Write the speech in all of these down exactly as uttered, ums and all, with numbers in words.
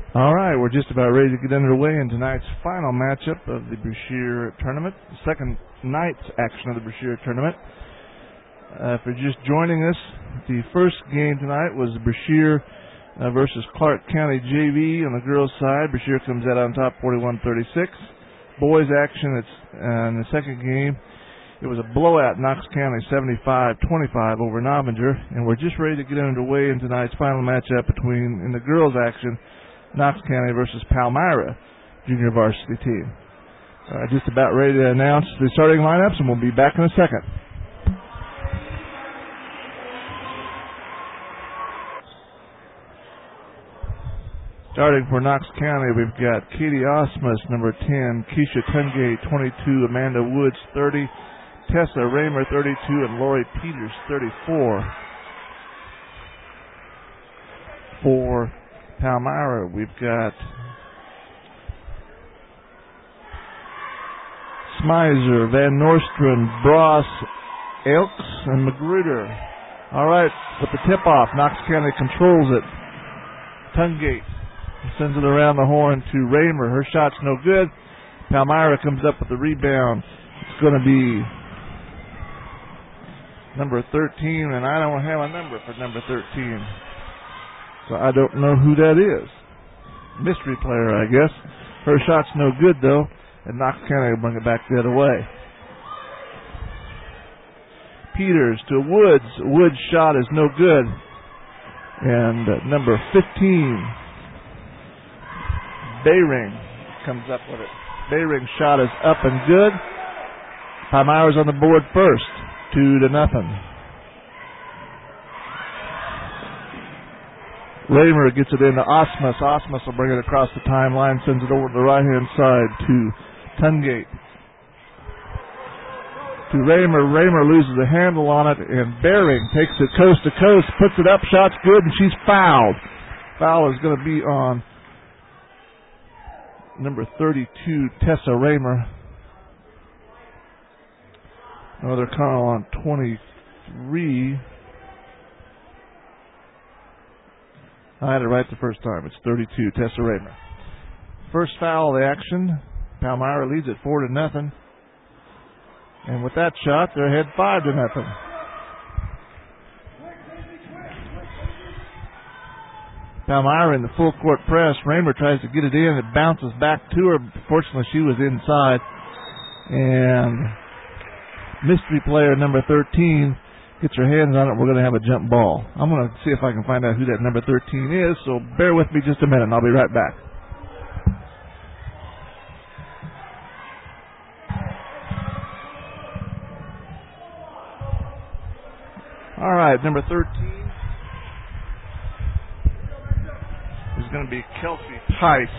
All right, we're just about ready to get underway in tonight's final matchup of the Brashear tournament, the second night's action of the Brashear tournament. Uh, if you're just joining us, the first game tonight was Brashear uh, versus Clark County J V on the girls' side. Brashear comes out on top forty-one thirty-six. Boys action, it's uh, in the second game. It was a blowout, Knox County seventy-five twenty-five over Novinger, and we're just ready to get underway in tonight's final matchup between, in the girls' action, Knox County versus Palmyra junior varsity team. Uh, just about ready to announce the starting lineups, and we'll be back in a second. Starting for Knox County, we've got Katie Osmus, number ten, Keisha Tungate, twenty-two, Amanda Woods, thirty, Tessa Raymer, thirty-two, and Lori Peters, thirty-four. For Palmyra, we've got Smizer, Van Nordstrom, Bross, Elks, and Magruder. All right, with the tip-off, Knox County controls it. Tungate sends it around the horn to Raymer. Her shot's no good. Palmyra comes up with the rebound. It's going to be number thirteen, and I don't have a number for number thirteen. So I don't know who that is. Mystery player, I guess. Her shot's no good, though, and Knox County will bring it back the other way. Peters to Woods. Woods' shot is no good. And uh, number fifteen, Bayring, comes up with it. Bayring's shot is up and good. Palmyra's on the board first, two to nothing. Raymer gets it into Osmus. Osmus will bring it across the timeline, sends it over to the right-hand side to Tungate. To Raymer. Raymer loses the handle on it, and Bayring takes it coast to coast, puts it up, shot's good, and she's fouled. Foul is going to be on number thirty-two, Tessa Raymer. Another call on twenty-three. I had it right the first time. It's thirty-two, Tessa Raymer. First foul of the action. Palmyra leads it four to nothing. And with that shot, they're ahead five to nothing. Palmyra in the full court press. Raymer tries to get it in. It bounces back to her. Fortunately, she was inside. And mystery player number thirteen gets her hands on it. We're going to have a jump ball. I'm going to see if I can find out who that number thirteen is. So bear with me just a minute, and I'll be right back. All right, number thirteen is going to be Kelsey Tice.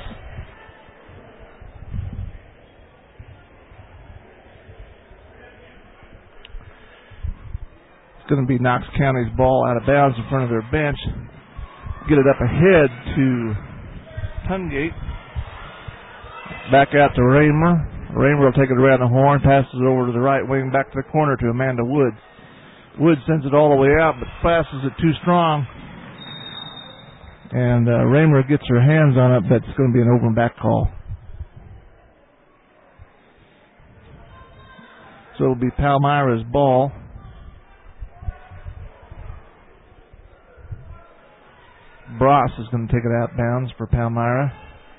It's going to be Knox County's ball out of bounds in front of their bench. Get it up ahead to Tungate. Back out to Raymer. Raymer will take it around the horn, passes it over to the right wing, back to the corner to Amanda Woods. Woods sends it all the way out, but passes it too strong. And uh, Raymer gets her hands on it, but it's going to be an open back call. So it'll be Palmyra's ball. Bross is going to take it out bounds for Palmyra.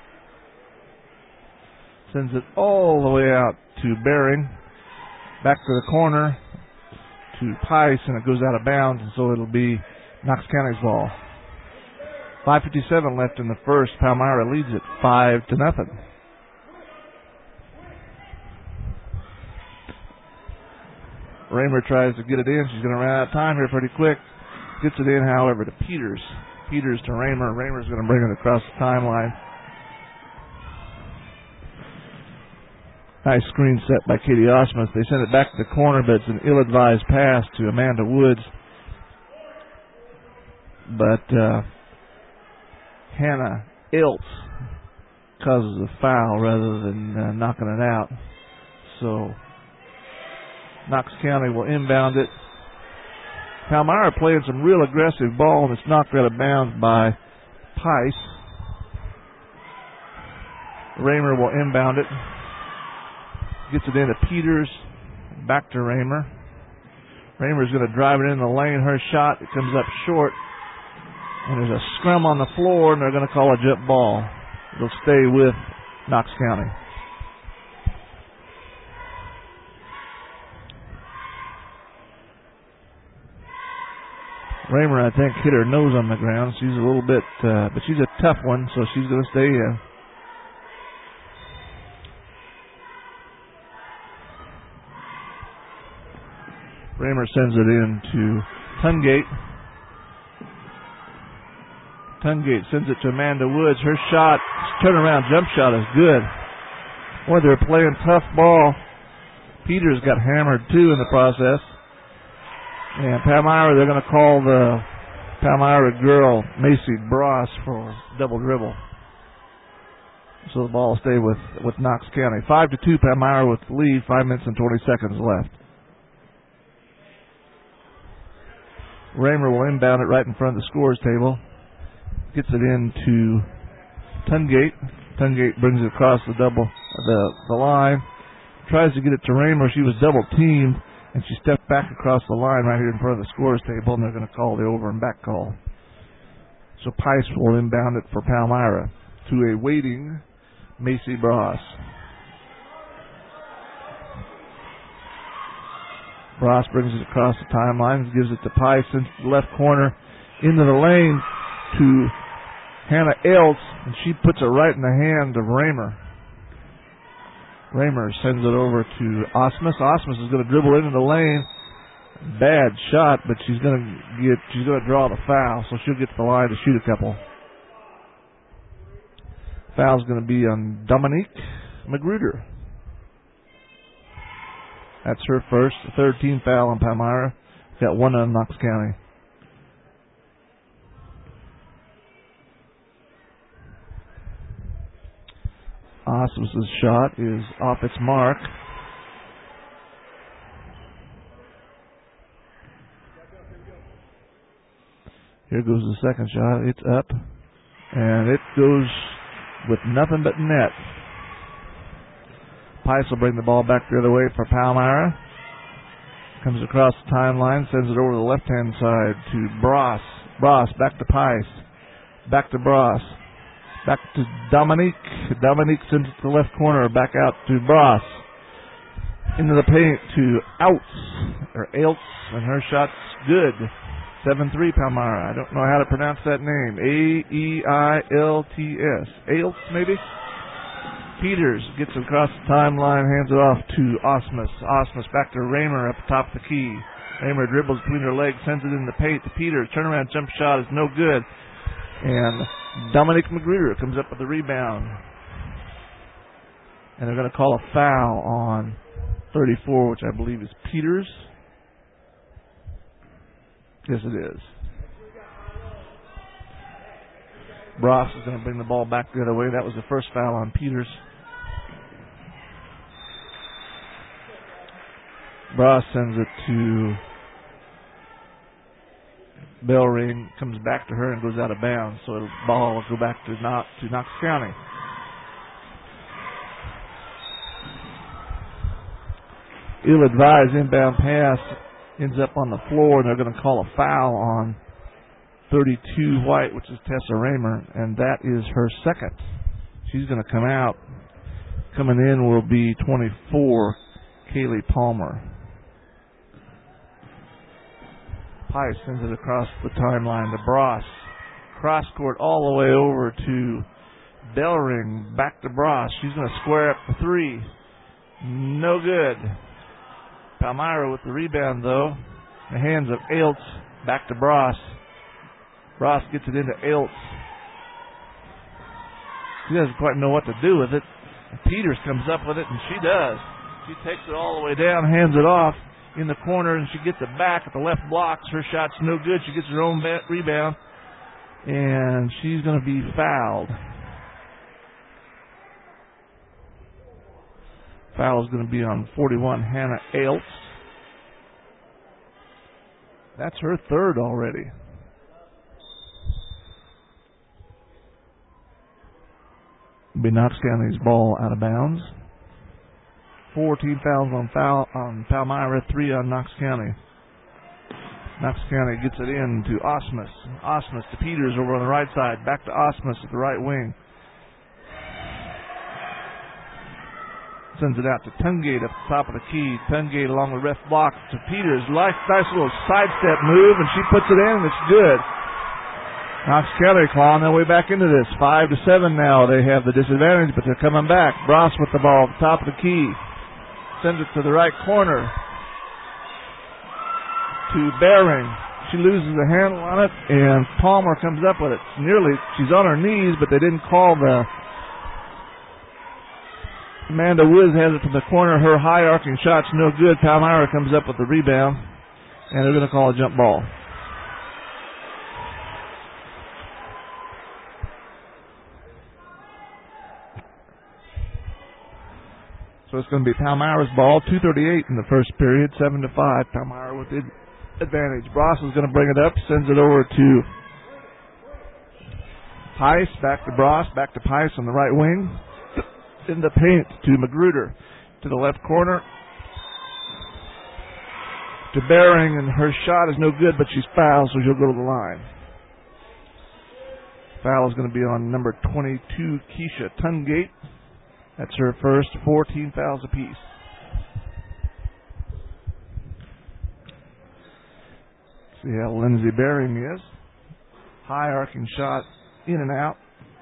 Sends it all the way out to Bayring. Back to the corner to Pice, and it goes out of bounds, and so it'll be Knox County's ball. five fifty-seven left in the first. Palmyra leads it five to nothing. Raymer tries to get it in. She's going to run out of time here pretty quick. Gets it in, however, to Peters. Peters to Raymer. Raymer's going to bring it across the timeline. Nice screen set by Katie Osmus. They send it back to the corner, but it's an ill-advised pass to Amanda Woods. But uh, Hannah Iltz causes a foul rather than uh, knocking it out. So Knox County will inbound it. Palmyra playing some real aggressive ball, and it's knocked out of bounds by Pice. Raymer will inbound it. Gets it into Peters. Back to Raymer. Raymer's going to drive it in the lane. Her shot, it comes up short. And there's a scrum on the floor, and they're going to call a jump ball. It'll stay with Knox County. Raymer, I think, hit her nose on the ground. She's a little bit, uh, but she's a tough one, so she's going to stay in. Raymer sends it in to Tungate. Tungate sends it to Amanda Woods. Her shot, turnaround jump shot is good. Boy, they're playing tough ball. Peters got hammered too in the process. And Palmyra, they're going to call the Palmyra girl, Macy Bross, for double dribble. So the ball will stay with, with Knox County. Five to two, Palmyra with the lead. Five minutes and twenty seconds left. Raymer will inbound it right in front of the scores table. Gets it into Tungate. Tungate brings it across the double the the line. Tries to get it to Raymer. She was double teamed, and she stepped back across the line right here in front of the scores table, and they're going to call the over and back call. So Pice will inbound it for Palmyra to a waiting Macy Bross. Bross brings it across the timeline, gives it to Pice into the left corner, into the lane to Hannah Eltz, and she puts it right in the hand of Raymer. Raymer sends it over to Osmus. Osmus is going to dribble into the lane. Bad shot, but she's going to get she's going to draw the foul, so she'll get to the line to shoot a couple. Foul's going to be on Dominique Magruder. That's her first, the third team foul on Palmyra. Got one on Knox County. Osmus's shot is off its mark. Here goes the second shot. It's up. And it goes with nothing but net. Pice will bring the ball back the other way for Palmyra. Comes across the timeline, sends it over the left-hand side to Bross. Bross back to Pice. Back to Bross. Back to Dominique. Dominique sends it to the left corner. Back out to Bross. Into the paint to Outs, or Ailts, and her shot's good. seven three Palmyra. I don't know how to pronounce that name. A E I L T S. Ailts, maybe? Peters gets it across the timeline, hands it off to Osmus. Osmus back to Raymer up top of the key. Raymer dribbles between her legs, sends it in the paint to Peters. Turnaround jump shot is no good. And Dominique Magruder comes up with the rebound. And they're going to call a foul on thirty-four, which I believe is Peters. Yes, it is. Bross is going to bring the ball back the other way. That was the first foul on Peters. Bross sends it to bell ring, comes back to her and goes out of bounds. So the ball will go back to, Knox, to Knox County. Ill-advised inbound pass ends up on the floor, and they're going to call a foul on thirty-two White, which is Tessa Raymer, and that is her second. She's going to come out. Coming in will be twenty-four, Kaylee Palmer. Pice sends it across the timeline to Bross. Cross court all the way over to Bellring. Back to Bross. She's going to square up the three. No good. Palmyra with the rebound, though. In the hands of Ailts. Back to Bross. Bross gets it into Ailts. She doesn't quite know what to do with it. Peters comes up with it, and she does. She takes it all the way down, hands it off in the corner, and she gets it back at the left blocks. Her shot's no good. She gets her own ba- rebound, and she's going to be fouled. Foul is going to be on forty-one, Hannah Ailts. That's her third already. It'll be Knox County's ball out of bounds. fourteen fouls on, foul, on Palmyra, three on Knox County. Knox County gets it in to Osmus. Osmus to Peters over on the right side. Back to Osmus at the right wing. Sends it out to Tungate up the top of the key. Tungate along the left block to Peters. Nice, nice little sidestep move, and she puts it in, and it's good. Knox County clawing their way back into this. Five to seven now. They have the disadvantage, but they're coming back. Bross with the ball at the top of the key. Sends it to the right corner to Bering. She loses the handle on it, and Palmer comes up with it. Nearly, she's on her knees, but they didn't call the... Amanda Woods has it from the corner. Her high arcing shot's no good. Palmyra comes up with the rebound, and they're going to call a jump ball. So it's going to be Palmyra's ball. two thirty-eight in the first period. seven to five. Palmyra with the advantage. Bross is going to bring it up. Sends it over to Pice. Back to Bross. Back to Pice on the right wing. In the paint to Magruder. To the left corner. To Bering, and her shot is no good, but she's fouled, so she'll go to the line. Foul is going to be on number twenty-two, Keisha Tungate. That's her first. fourteen fouls apiece. See how Lindsay Bering is. High arcing shot in and out.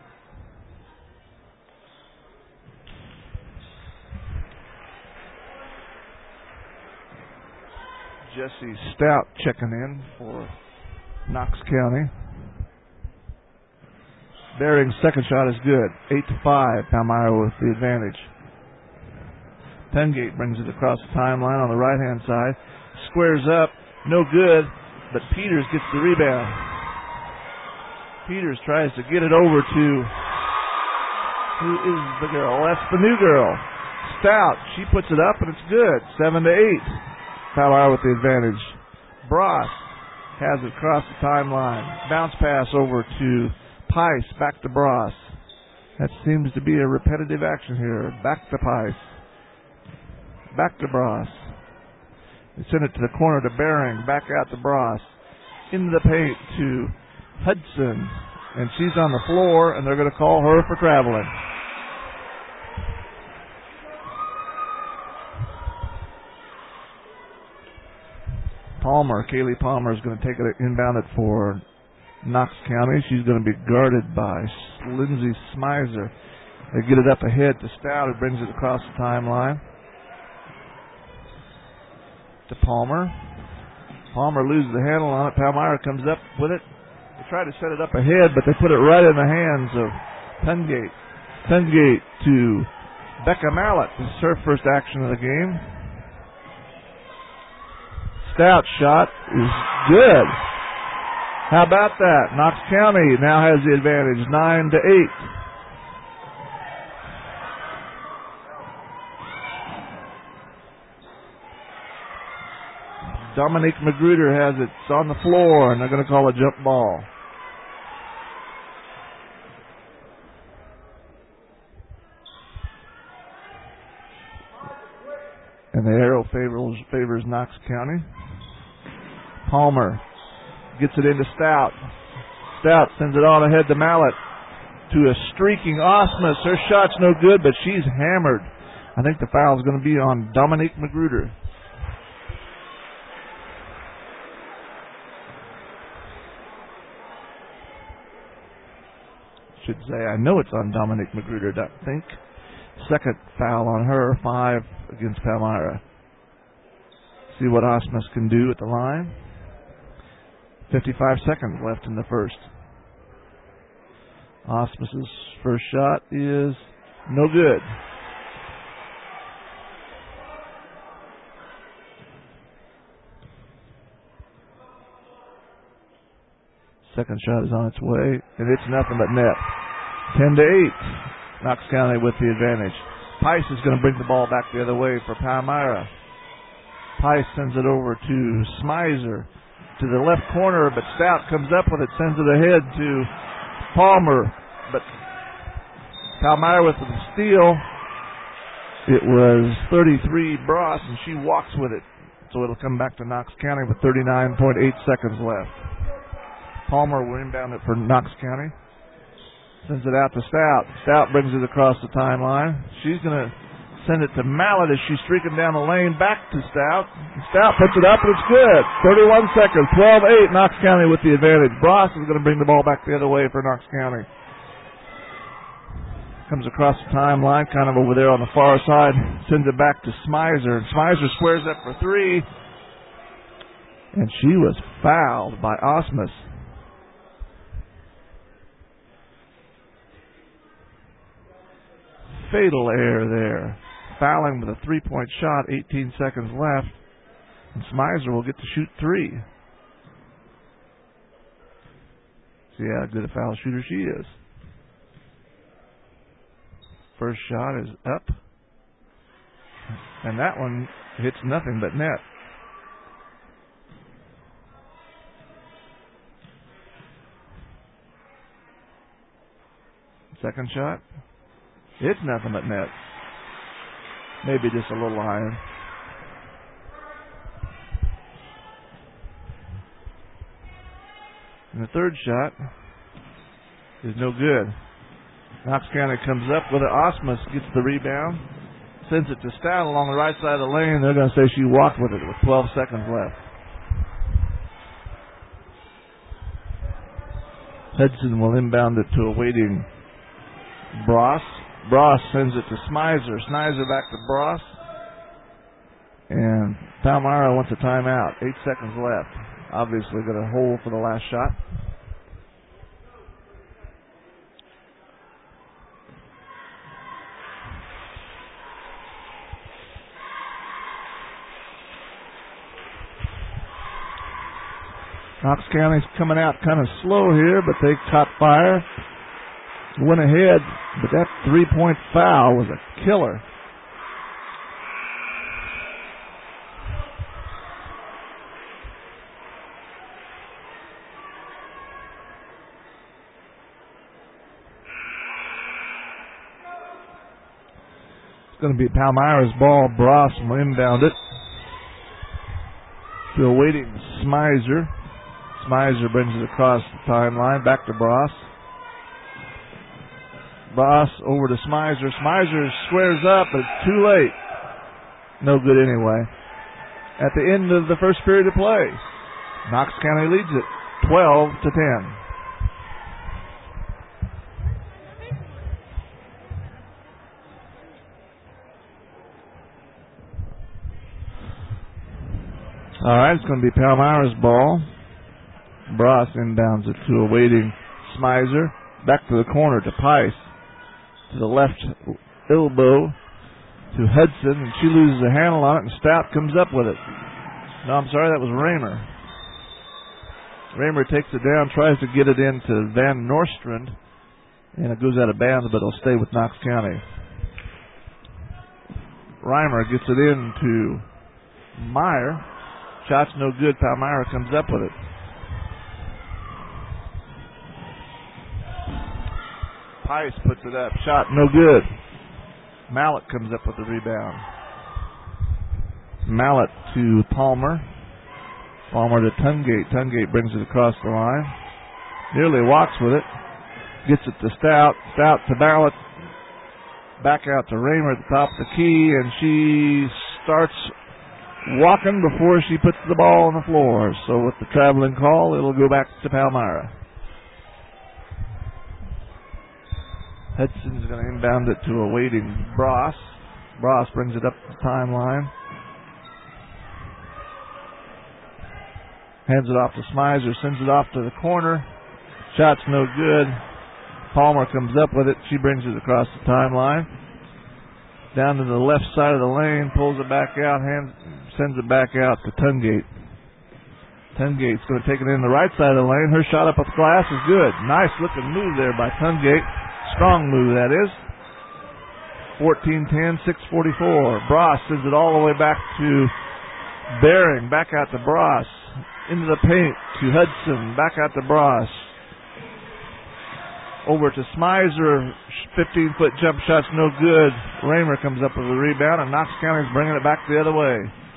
Jesse Stout checking in for Knox County. Bering's second shot is good. eight to five. Palmyra with the advantage. Tungate brings it across the timeline on the right-hand side. Squares up. No good, but Peters gets the rebound. Peters tries to get it over to... Who is the girl? That's the new girl. Stout. She puts it up, and it's good. seven to eight. Palmyra with the advantage. Bross has it across the timeline. Bounce pass over to Pice. Back to Bross. That seems to be a repetitive action here. Back to Pice. Back to Bross. They send it to the corner to Bering. Back out to Bross. Into the paint to Hudson. And she's on the floor, and they're going to call her for traveling. Palmer, Kaylee Palmer is going to take it inbound it for Knox County. She's going to be guarded by Lindsay Smizer. They get it up ahead to Stout, who brings it across the timeline to Palmer. Palmer loses the handle on it. Palmyra comes up with it. They try to set it up ahead, but they put it right in the hands of Tungate. Tungate to Becca Mallett. This is her first action of the game. Stout shot is good. How about that? Knox County now has the advantage, nine to eight. Dominique Magruder has it. It's on the floor, and they're going to call a jump ball. And the arrow favors, favors Knox County. Palmer gets it into Stout. Stout sends it on ahead to Mallett. To a streaking Osmus. Her shot's no good, but she's hammered. I think the foul is going to be on Dominique Magruder. Should say, I know it's on Dominique Magruder, I think. Second foul on her, five against Palmyra. See what Osmus can do at the line. fifty-five seconds left in the first. Osmus's first shot is no good. Second shot is on its way, and it's nothing but net. ten to eight. Knox County with the advantage. Pice is going to bring the ball back the other way for Palmyra. Pice sends it over to Smizer to the left corner, but Stout comes up with it, sends it ahead to Palmer. But Palmyra with the steal. It was thirty-three Bross, and she walks with it. So it'll come back to Knox County with thirty-nine point eight seconds left. Palmer will inbound it for Knox County. Sends it out to Stout. Stout brings it across the timeline. She's going to send it to Mallett as she's streaking down the lane back to Stout. Stout puts it up and it's good. thirty-one seconds, twelve eight, Knox County with the advantage. Bross is going to bring the ball back the other way for Knox County. Comes across the timeline, kind of over there on the far side. Sends it back to Smizer. Smizer squares up for three. And she was fouled by Osmus. Fatal error there. Fouling with a three-point shot, eighteen seconds left. And Smizer will get to shoot three. See how good a foul shooter she is. First shot is up. And that one hits nothing but net. Second shot. It's nothing but net. Maybe just a little higher. And the third shot is no good. Knox County comes up with it. Osmus gets the rebound. Sends it to Stout along the right side of the lane. They're going to say she walked with it with twelve seconds left. Hudson will inbound it to a waiting Bross. Bross sends it to Smizer. Smizer back to Bross. And Palmyra wants a timeout. Eight seconds left. Obviously got a hole for the last shot. Knox County's coming out kind of slow here, but they caught fire. Went ahead, but that three-point foul was a killer. It's going to be Palmyra's ball. Bross will inbound it. Still waiting. Smizer. Smizer brings it across the timeline. Back to Bross. Bross over to Smizer. Smizer squares up, but it's too late. No good anyway. At the end of the first period of play, Knox County leads it twelve to ten. All right, it's going to be Palmyra's ball. Bross inbounds it to a waiting Smizer. Back to the corner to Pice. To the left elbow to Hudson, and she loses a handle on it, and Stout comes up with it. No, I'm sorry, that was Raymer. Raymer takes it down, tries to get it into Van Nostrand, and it goes out of bounds, but it'll stay with Knox County. Reimer gets it in to Meyer. Shot's no good. Palmyra comes up with it. Pice puts it up. Shot no good. Mallett comes up with the rebound. Mallett to Palmer. Palmer to Tungate. Tungate brings it across the line. Nearly walks with it. Gets it to Stout. Stout to Mallett. Back out to Raymer at the top of the key, and she starts walking before she puts the ball on the floor. So with the traveling call, it'll go back to Palmyra. Hudson's going to inbound it to a waiting Bross. Bross brings it up the timeline. Hands it off to Smizer. Sends it off to the corner. Shot's no good. Palmer comes up with it. She brings it across the timeline. Down to the left side of the lane. Pulls it back out. Hands, sends it back out to Tungate. Tungate's going to take it in the right side of the lane. Her shot up at the glass is good. Nice looking move there by Tungate. Strong move, that is. fourteen ten, six forty-four. Bross sends it all the way back to Bering. Back out to Bross. Into the paint to Hudson. Back out to Bross. over to Smizer. fifteen-foot jump shot's no good. Raymer comes up with a rebound, and Knox County's bringing it back the other way.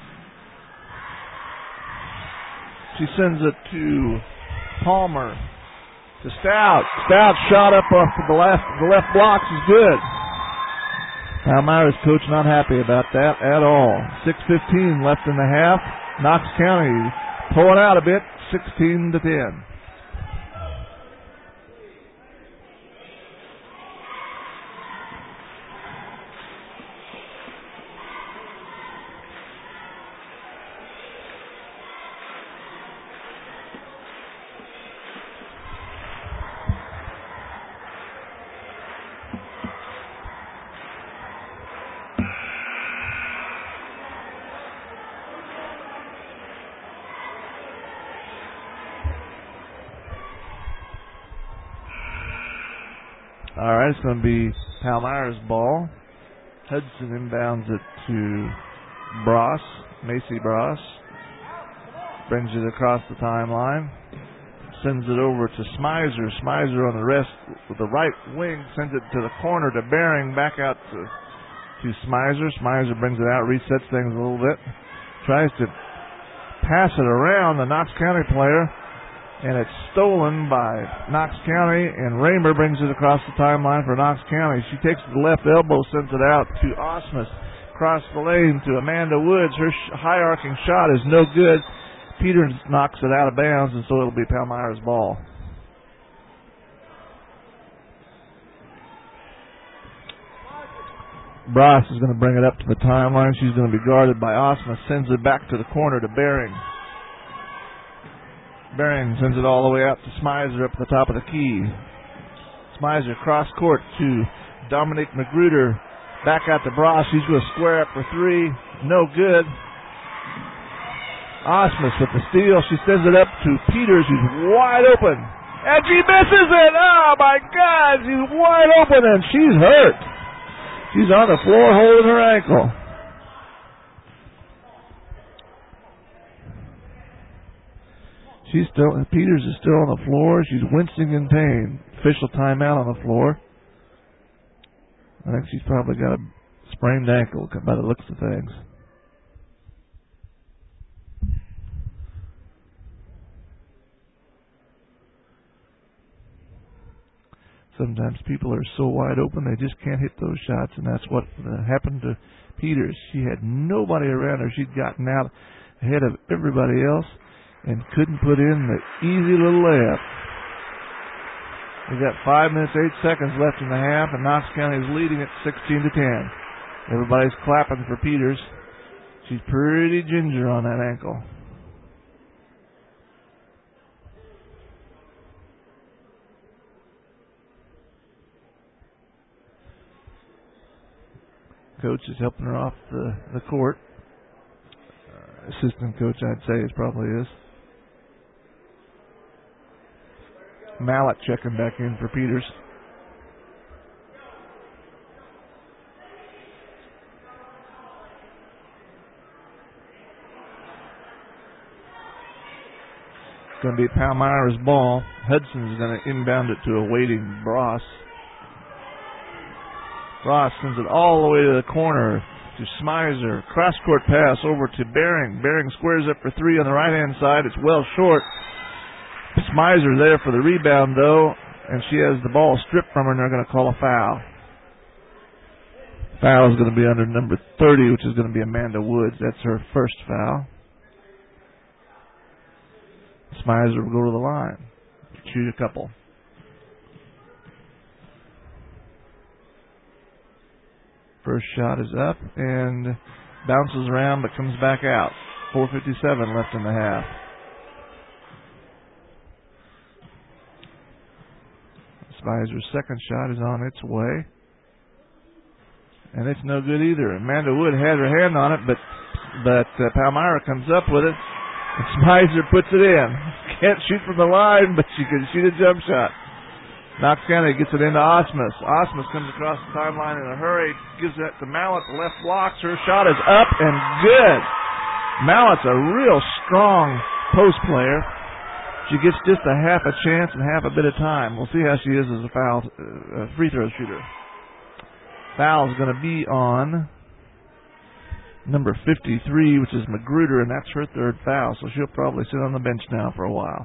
She sends it to Palmer. To Stout. Stout shot up off the left, the left blocks is good. Palmyra's coach not happy about that at all. six fifteen left in the half. Knox County pulling out a bit, sixteen to ten. All right, it's going to be Palmyra's ball. Hudson inbounds it to Bross, Macy Bross. Brings it across the timeline. Sends it over to Smizer. Smizer on the rest with the right wing. Sends it to the corner to Bering. Back out to, to Smizer. Smizer brings it out, resets things a little bit. Tries to pass it around the Knox County player. And it's stolen by Knox County, and Raymer brings it across the timeline for Knox County. She takes the left elbow, sends it out to Osmus. Across the lane to Amanda Woods. Her sh- high-arcing shot is no good. Peters knocks it out of bounds, and so it'll be Palmyra's ball. Bross is going to bring it up to the timeline. She's going to be guarded by Osmus. Sends it back to the corner to Bering. Bering sends it all the way out to Smizer up at the top of the key. Smizer cross court to Dominique Magruder. Back out to Bross. He's going to square up for three. No good. Osmus with the steal. She sends it up to Peters. He's wide open. And she misses it. Oh, my God. She's wide open, and she's hurt. She's on the floor holding her ankle. She's still, Peters is still on the floor. She's wincing in pain. Official timeout on the floor. I think she's probably got a sprained ankle by the looks of things. Sometimes people are so wide open they just can't hit those shots, and that's what uh, happened to Peters. She had nobody around her. She'd gotten out ahead of everybody else and couldn't put in the easy little layup. We've got five minutes, eight seconds left in the half, and Knox County is leading at sixteen to ten. Everybody's clapping for Peters. She's pretty ginger on that ankle. Coach is helping her off the, the court. Uh, assistant coach, I'd say, is probably is. Mallett checking back in for Peters. It's going to be Palmyra's ball. Hudson's going to inbound it to a waiting Bross. Bross sends it all the way to the corner to Smizer. Cross-court pass over to Bering. Bering squares up for three on the right-hand side. It's well short. Smizer there for the rebound, though, and she has the ball stripped from her, and they're going to call a foul. Foul is going to be under number thirty, which is going to be Amanda Woods. That's her first foul. Smizer will go to the line, shoot a couple. First shot is up and bounces around but comes back out. four fifty-seven left in the half. Smizer's second shot is on its way. And it's no good either. Amanda Wood had her hand on it, but but uh, Palmyra comes up with it. And Smizer puts it in. Can't shoot from the line, but she can shoot a jump shot. Knox County gets it into Osmus. Osmus comes across the timeline in a hurry, gives it to Mallett. The left blocks. Her shot is up and good. Mallett's a real strong post player. She gets just a half a chance and half a bit of time. We'll see how she is as a foul uh, free throw shooter. Foul is going to be on number fifty-three, which is Magruder, and that's her third foul, so she'll probably sit on the bench now for a while.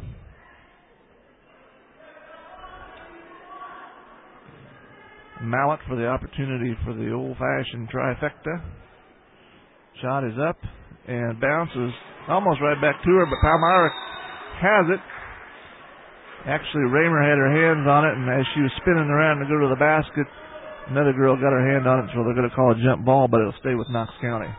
Mallett for the opportunity for the old-fashioned trifecta. Shot is up and bounces almost right back to her, but Palmyra has it. Actually, Raymer had her hands on it, and as she was spinning around to go to the basket, another girl got her hand on it, so they're going to call a jump ball, but it'll stay with Knox County.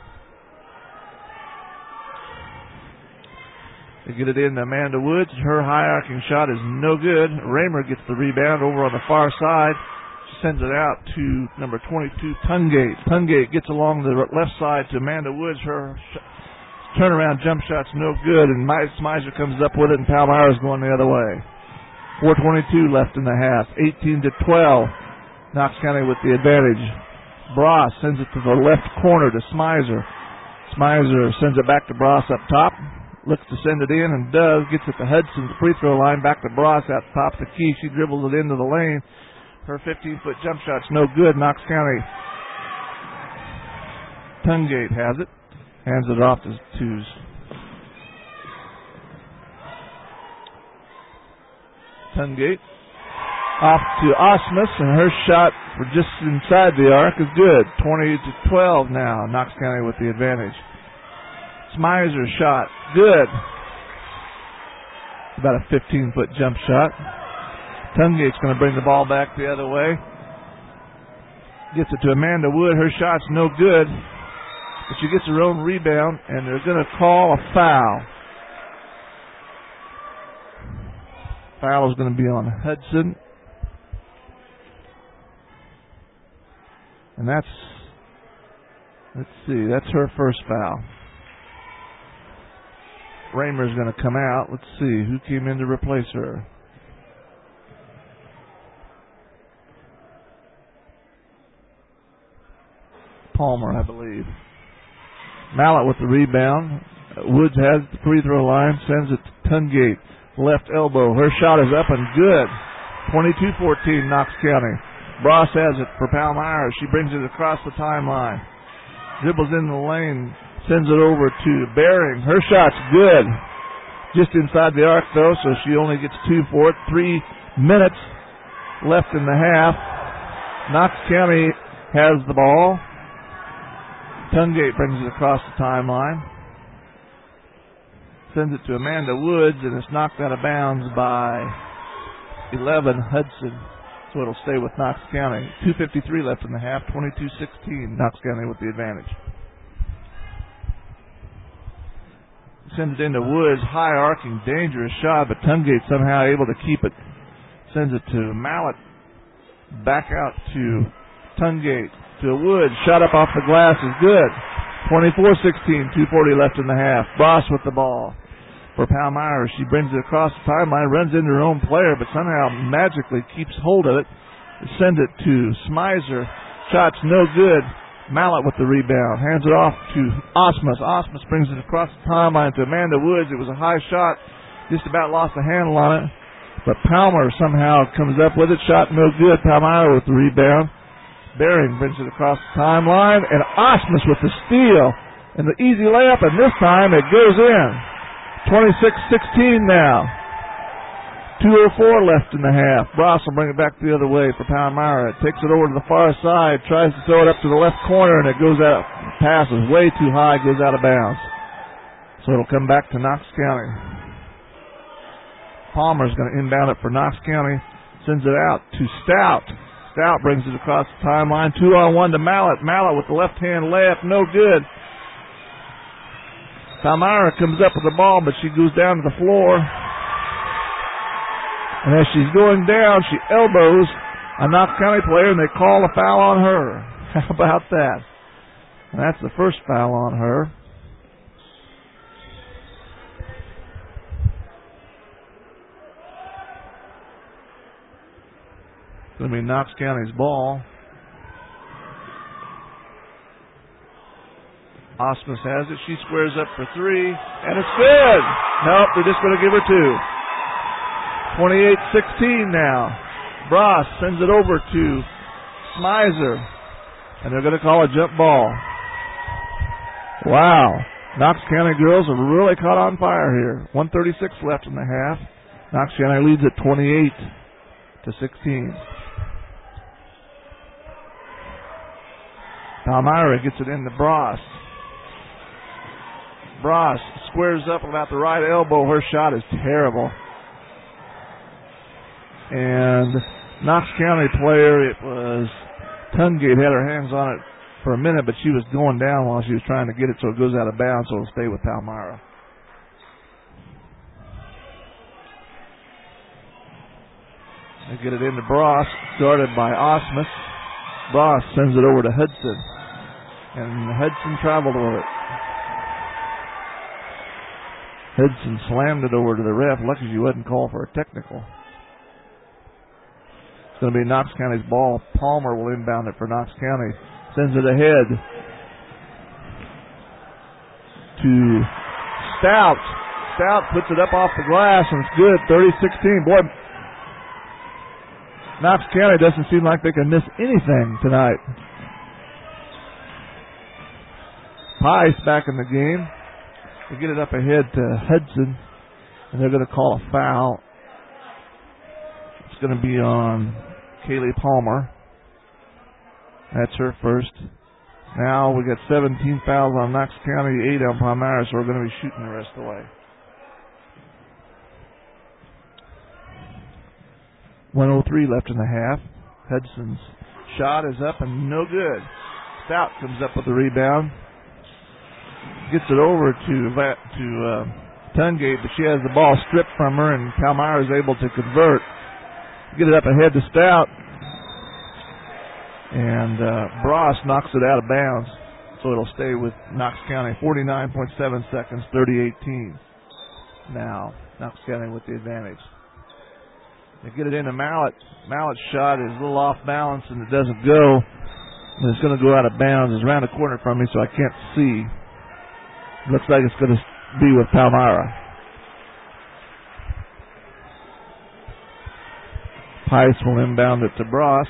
They get it in to Amanda Woods. Her high-arcing shot is no good. Raymer gets the rebound over on the far side. Sends it out to number twenty-two, Tungate. Tungate gets along the left side to Amanda Woods. Her sh- turnaround jump shot's no good, and Smizer comes up with it, and Palmyra's going the other way. four twenty-two left in the half. eighteen to twelve. Knox County with the advantage. Bross sends it to the left corner to Smizer. Smizer sends it back to Bross up top. Looks to send it in and does. Gets it to Hudson's free throw line. Back to Bross out top of the key. She dribbles it into the lane. Her fifteen-foot jump shot's no good. Knox County. Tungate has it. Hands it off to twos. Tungate. Off to Osmus, and her shot for just inside the arc is good. twenty to twelve now. Knox County with the advantage. Smizer's shot. Good. About a fifteen-foot jump shot. Tungate's going to bring the ball back the other way. Gets it to Amanda Wood. Her shot's no good. But she gets her own rebound, and they're going to call a foul. Foul is going to be on Hudson. And that's, let's see, that's her first foul. Raymer's going to come out. Let's see, who came in to replace her? Palmer, I believe. Mallett with the rebound. Woods has the free throw line, sends it to Tungate. Left elbow. Her shot is up and good. twenty-two fourteen Knox County. Bross has it for Palmyra. She brings it across the timeline. Dribbles in the lane. Sends it over to Bering. Her shot's good. Just inside the arc, though, so she only gets two for it. Three minutes left in the half. Knox County has the ball. Tungate brings it across the timeline. Sends it to Amanda Woods, and it's knocked out of bounds by eleven Hudson. So it'll stay with Knox County. two fifty-three left in the half. twenty-two sixteen. Knox County with the advantage. Sends it into Woods. High arcing, dangerous shot, but Tungate somehow able to keep it. Sends it to Mallett. Back out to Tungate. To Woods. Shot up off the glass is good. twenty-four sixteen. two forty left in the half. Bross with the ball for Palmyra. She brings it across the timeline, runs into her own player, but somehow magically keeps hold of it. Send it to Smizer. Shot's no good. Mallett with the rebound. Hands it off to Osmus. Osmus brings it across the timeline to Amanda Woods. It was a high shot. Just about lost the handle on it. But Palmer somehow comes up with it. Shot no good. Palmyra with the rebound. Bering brings it across the timeline, and Osmus with the steal and the easy layup, and this time it goes in. twenty-six sixteen now. two oh four left in the half. Bross will bring it back the other way for Palmyra. It takes it over to the far side, tries to throw it up to the left corner, and it goes out. Passes way too high, goes out of bounds. So it'll come back to Knox County. Palmer's going to inbound it for Knox County. Sends it out to Stout. Stout brings it across the timeline. Two on one to Mallett. Mallett with the left-hand layup. No good. Palmyra comes up with the ball, but she goes down to the floor. And as she's going down, she elbows a Knox County player, and they call a foul on her. How about that? And that's the first foul on her. It's going to be Knox County's ball. Osmus has it. She squares up for three, and it's good. Nope, they're just going to give her two. twenty-eight sixteen now. Bross sends it over to Smizer, and they're going to call a jump ball. Wow. Knox County girls have really caught on fire here. one thirty-six left in the half. Knox County leads at twenty-eight to sixteen. Palmyra gets it into Bross. Bross squares up about the right elbow. Her shot is terrible. And Knox County player, it was Tungate, had her hands on it for a minute, but she was going down while she was trying to get it, so it goes out of bounds, so it'll stay with Palmyra. They get it into Bross, guarded by Osmus. Bross sends it over to Hudson, and Hudson traveled with it. Hudson slammed it over to the ref. Lucky she wasn't called for a technical. It's going to be Knox County's ball. Palmer will inbound it for Knox County. Sends it ahead to Stout. Stout puts it up off the glass, and it's good. thirty sixteen. Boy, Knox County doesn't seem like they can miss anything tonight. Pice back in the game. They get it up ahead to Hudson, and they're going to call a foul. It's going to be on Kaylee Palmer. That's her first. Now we got seventeen fouls on Knox County, eight on Palmyra, so we're going to be shooting the rest of the way. one oh three left in the half. Hudson's shot is up and no good. Stout comes up with the rebound. Gets it over to to uh, Tungate, but she has the ball stripped from her, and Palmyra is able to convert. Get it up ahead to Stout. And uh, Bross knocks it out of bounds, so it'll stay with Knox County. forty-nine point seven seconds, thirty eighteen. Now, Knox County with the advantage. They get it into Mallett. Mallett's shot is a little off balance, and it doesn't go. And it's going to go out of bounds. It's around the corner from me, so I can't see. Looks like it's going to be with Palmyra. Pice will inbound it to Bross.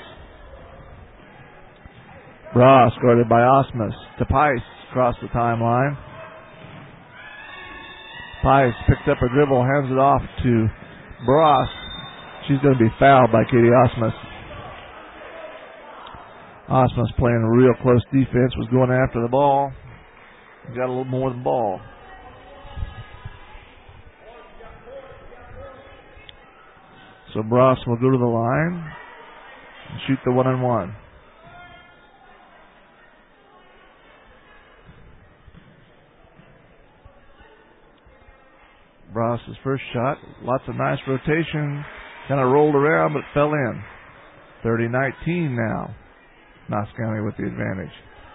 Bross guarded by Osmus to Pice across the timeline. Pice picked up her dribble, hands it off to Bross. She's going to be fouled by Katie Osmus. Osmus playing a real close defense, was going after the ball. Got a little more than ball. So Bross will go to the line and shoot the one and one. Bross's first shot, lots of nice rotation, kind of rolled around but fell in. thirty nineteen now. Knox County with the advantage.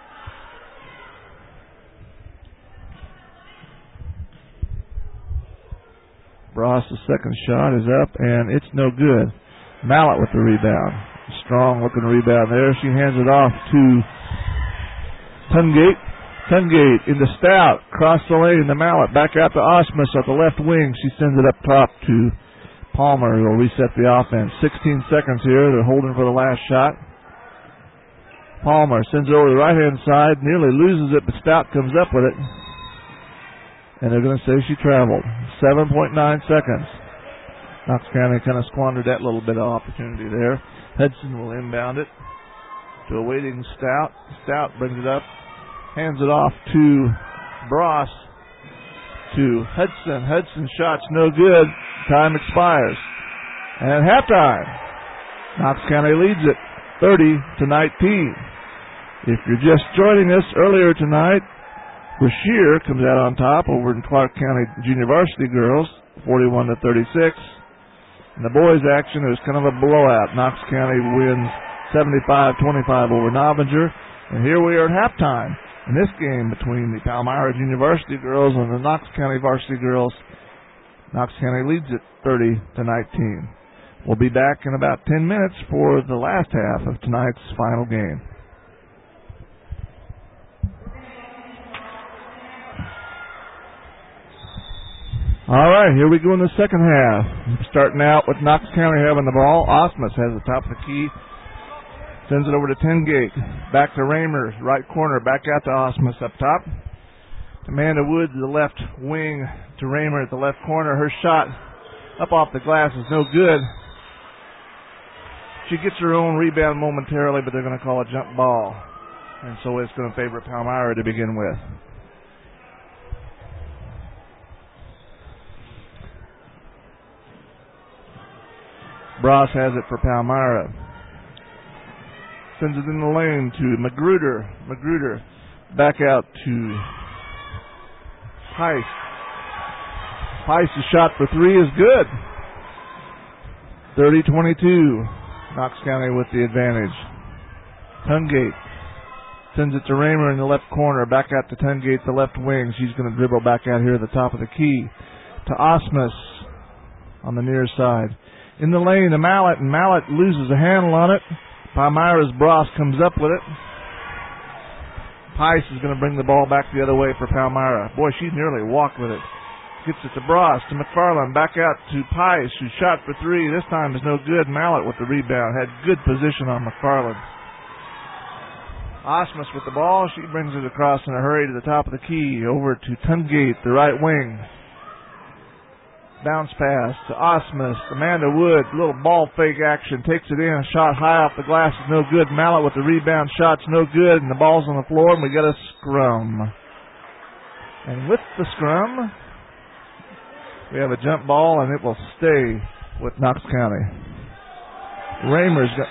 Bross's second shot is up, and it's no good. Mallett with the rebound. Strong looking rebound there. She hands it off to Tungate. Tungate into Stout. Cross the lane to Mallett. Back out to Osmus at the left wing. She sends it up top to Palmer, who will reset the offense. sixteen seconds here. They're holding for the last shot. Palmer sends it over to the right-hand side. Nearly loses it, but Stout comes up with it. And they're going to say she traveled. seven point nine seconds. Knox County kind of squandered that little bit of opportunity there. Hudson will inbound it to a waiting Stout. Stout brings it up, hands it off to Bross, to Hudson. Hudson's shot's no good. Time expires. And at halftime, Knox County leads it thirty to nineteen. If you're just joining us earlier tonight, Brashear comes out on top over in Clark County Junior Varsity Girls, forty-one to thirty-six. In the boys' action, it was kind of a blowout. Knox County wins seventy-five twenty-five over Novinger. And here we are at halftime in this game between the Palmyra Junior Varsity Girls and the Knox County Varsity Girls. Knox County leads it thirty to nineteen. We'll be back in about ten minutes for the last half of tonight's final game. All right, here we go in the second half. Starting out with Knox County having the ball. Osmus has the top of the key. Sends it over to Tengate. Back to Raymer, right corner. Back out to Osmus up top. Amanda Wood to the left wing to Raymer at the left corner. Her shot up off the glass is no good. She gets her own rebound momentarily, but they're going to call a jump ball. And so it's going to favor Palmyra to begin with. Bross has it for Palmyra. Sends it in the lane to Magruder. Magruder back out to Pice. Pice's shot for three is good. thirty twenty-two. Knox County with the advantage. Tungate sends it to Raymer in the left corner. Back out to Tungate, the left wing. She's going to dribble back out here at the top of the key. To Osmus on the near side. In the lane to Mallett, and Mallett loses a handle on it. Palmyra's Bross comes up with it. Pice is going to bring the ball back the other way for Palmyra. Boy, she nearly walked with it. Gets it to Bross, to McFarland, back out to Pice, who shot for three. This time is no good. Mallett with the rebound. Had good position on McFarland. Osmus with the ball. She brings it across in a hurry to the top of the key. Over to Tungate, the right wing. Bounce pass to Osmus. Amanda Wood, little ball fake action. Takes it in. Shot high off the glass is no good. Mallett with the rebound. Shot's no good. And the ball's on the floor, and we got a scrum. And with the scrum, we have a jump ball, and it will stay with Knox County. Raymer's got...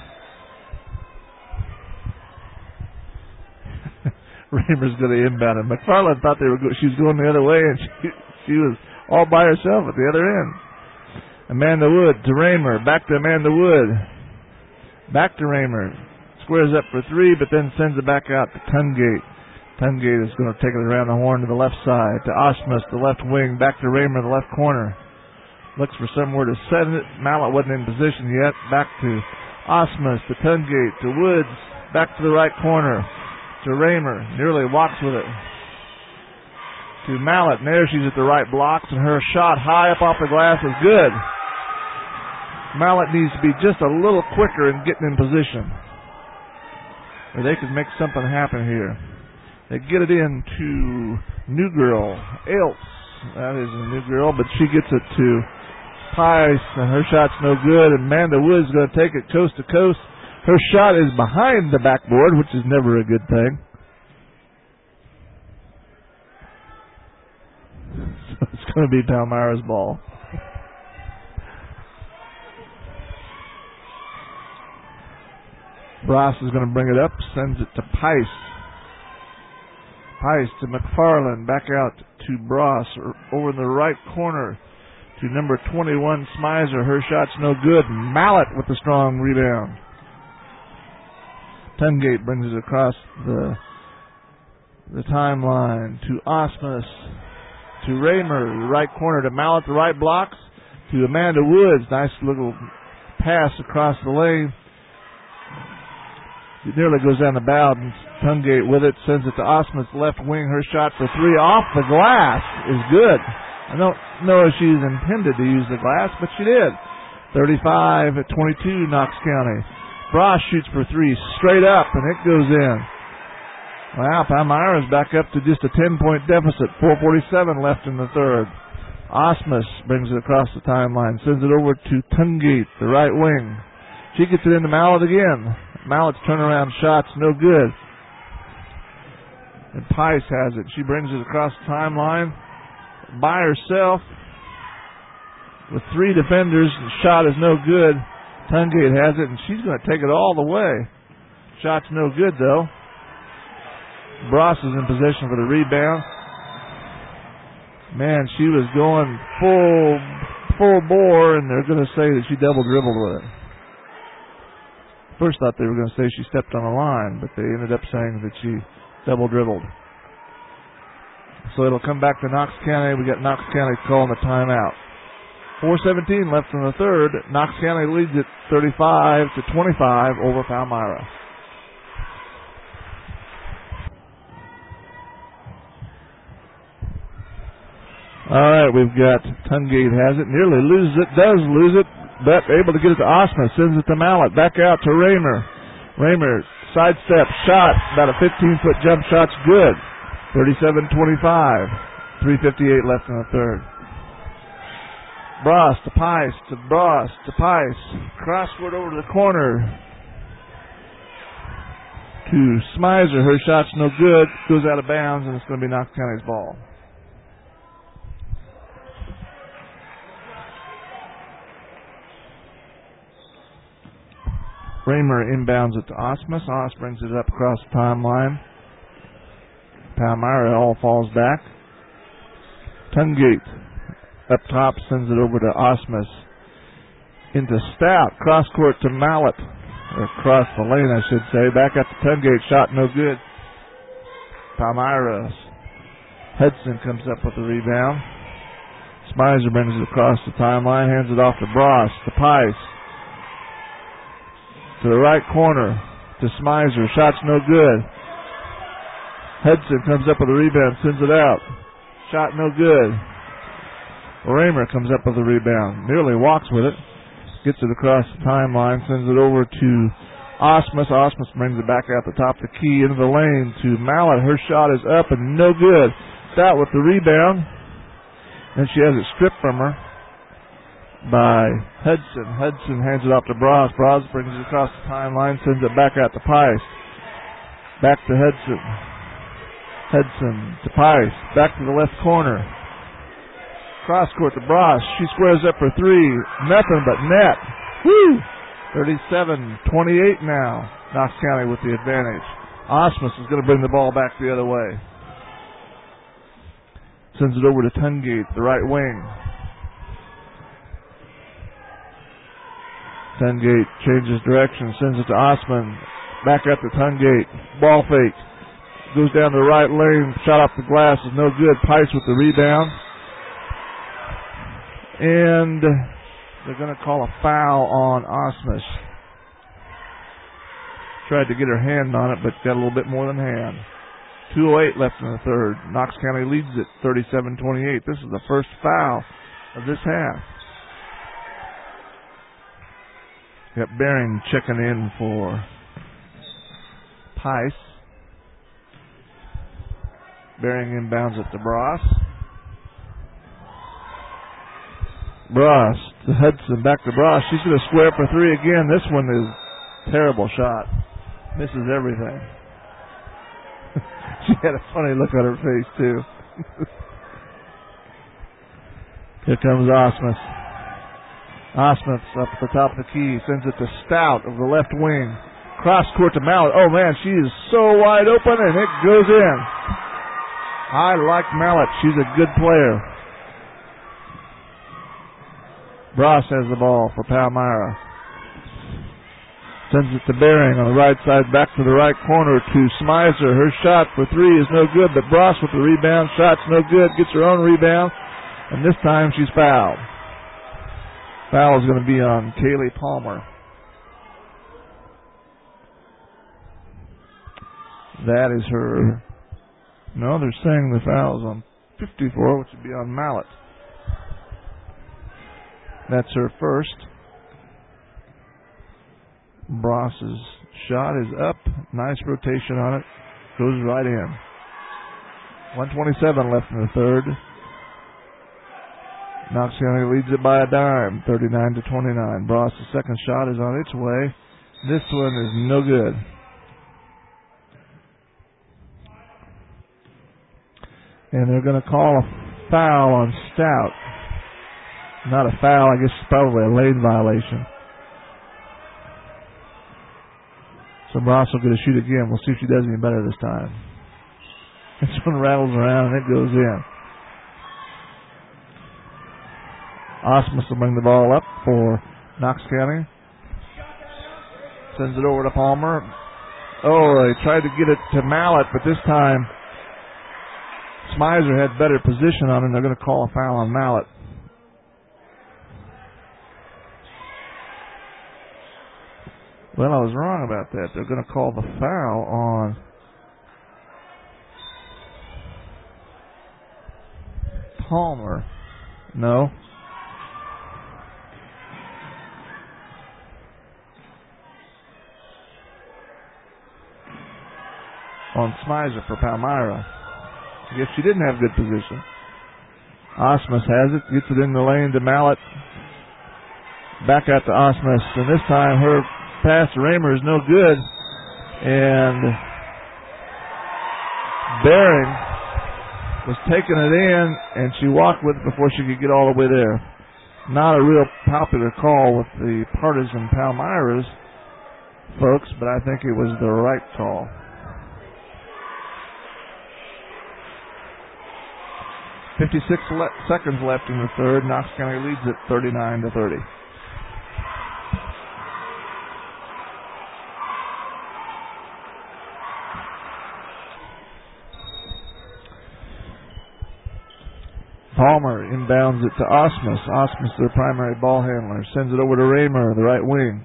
Raymer's going to inbound it. McFarland thought they were go- she was going the other way, and she, she was all by herself at the other end. Amanda Wood to Raymer. Back to Amanda Wood. Back to Raymer. Squares up for three, but then sends it back out to Tungate. Tungate is going to take it around the horn to the left side. To Osmus, the left wing. Back to Raymer, the left corner. Looks for somewhere to set it. Mallett wasn't in position yet. Back to Osmus, to Tungate, to Woods. Back to the right corner. To Raymer. Nearly walks with it. To Mallett, and there she's at the right blocks, and her shot high up off the glass is good. Mallett needs to be just a little quicker in getting in position, or they could make something happen here. They get it in to New Girl, Eltz. That is a New Girl, but she gets it to Pice, and her shot's no good. Amanda Wood's going to take it coast to coast. Her shot is behind the backboard, which is never a good thing. It's going to be Palmyra's ball. Bross is going to bring it up, sends it to Pice. Pice to McFarland, back out to Bross, over in the right corner to number twenty-one, Smizer. Her shot's no good. Mallett with the strong rebound. Tungate brings it across the the timeline to Osmus. To Raymer, the right corner to Mallett, the right blocks. To Amanda Woods, nice little pass across the lane. It nearly goes down the bow, and Tungate with it, sends it to Osmus, left wing. Her shot for three off the glass is good. I don't know if she's intended to use the glass, but she did. thirty-five at twenty-two, Knox County. Bross shoots for three, straight up, and it goes in. Wow, Palmyra's back up to just a ten-point deficit. four forty-seven left in the third. Osmus brings it across the timeline, sends it over to Tungate, the right wing. She gets it into Mallett again. Mallett's turnaround shot's no good. And Pice has it. She brings it across the timeline by herself with three defenders. The shot is no good. Tungate has it, and she's going to take it all the way. Shot's no good, though. Bross is in position for the rebound. Man, she was going full full bore, and they're going to say that she double dribbled with it. First thought they were going to say she stepped on a line, but they ended up saying that she double dribbled. So it'll come back to Knox County. We got Knox County calling the timeout. four seventeen left in the third. Knox County leads it thirty-five to twenty-five over Palmyra. All right, we've got Tungate has it, nearly loses it, does lose it, but able to get it to Osmus, sends it to Mallett, back out to Raymer. Raymer, sidestep, shot, about a fifteen-foot jump shot's good. thirty-seven twenty-five, three fifty-eight left in the third. Bross to Pice, to Bross, to Pice, crossword over to the corner to Smizer. Her shot's no good, goes out of bounds, and it's going to be Knox County's ball. Raymer inbounds it to Osmus. Os brings it up across the timeline. Palmyra all falls back. Tungate up top sends it over to Osmus. Into Stout. Cross court to Mallett. Or across the lane, I should say. Back at the Tungate. Shot no good. Palmyra. Hudson comes up with the rebound. Smizer brings it across the timeline. Hands it off to Bross. To Pice. To the right corner, to Smizer. Shot's no good. Hudson comes up with a rebound, sends it out. Shot no good. Raymer comes up with a rebound, nearly walks with it. Gets it across the timeline, sends it over to Osmus. Osmus brings it back out the top of the key into the lane to Mallett. Her shot is up and no good. Stout with the rebound. And she has it stripped from her by Hudson. Hudson hands it off to Bross. Bross brings it across the timeline, sends it back out to Pice. Back to Hudson. Hudson to Pice. Back to the left corner. Cross court to Bross. She squares up for three. Nothing but net. Woo! thirty-seven twenty-eight now. Knox County with the advantage. Osmus is going to bring the ball back the other way. Sends it over to Tungate, the right wing. Tungate changes direction, sends it to Osman. Back at the Tungate. Ball fake. Goes down the right lane. Shot off the glass is no good. Pice with the rebound. And they're going to call a foul on Osmus. Tried to get her hand on it, but got a little bit more than hand. two oh eight left in the third. Knox County leads it thirty-seven twenty-eight. This is the first foul of this half. Got Bering checking in for Pice. Bering inbounds it to Bross. Bross to Hudson, back to Bross. She's going to square for three again. This one is a terrible shot. Misses everything. She had a funny look on her face, too. Here comes Osmus. Osmus up at the top of the key. Sends it to Stout of the left wing. Cross court to Mallett. Oh, man, she is so wide open, and it goes in. I like Mallett. She's a good player. Bross has the ball for Palmyra. Sends it to Bering on the right side, back to the right corner to Smizer. Her shot for three is no good, but Bross with the rebound. Shot's no good. Gets her own rebound, and this time she's fouled. Foul is going to be on Kaylee Palmer. That is her. No, they're saying the foul is on fifty-four, which would be on Mallett. That's her first. Bross's shot is up. Nice rotation on it. Goes right in. one twenty-seven left in the third. Knox County leads it by a dime, thirty-nine to twenty-nine. Bross's second shot is on its way. This one is no good. And they're going to call a foul on Stout. Not a foul, I guess it's probably a lane violation. So Bross will get a shoot again. We'll see if she does any better this time. This one rattles around and it goes in. Osmus will bring the ball up for Knox County. Sends it over to Palmer. Oh, they tried to get it to Mallett, but this time Smizer had better position on him. They're going to call a foul on Mallett. Well, I was wrong about that. They're going to call the foul on Palmer. No. On Smizer for Palmyra. I guess she didn't have good position. Osmus has it, gets it in the lane to Mallett. Back out to Osmus, and this time her pass to Raymer is no good. And Bering was taking it in, and she walked with it before she could get all the way there. Not a real popular call with the partisan Palmyra's folks, but I think it was the right call. fifty-six le- seconds left in the third. Knox County leads it thirty-nine to thirty. Palmer inbounds it to Osmus. Osmus, their primary ball handler, sends it over to Raymer, the right wing.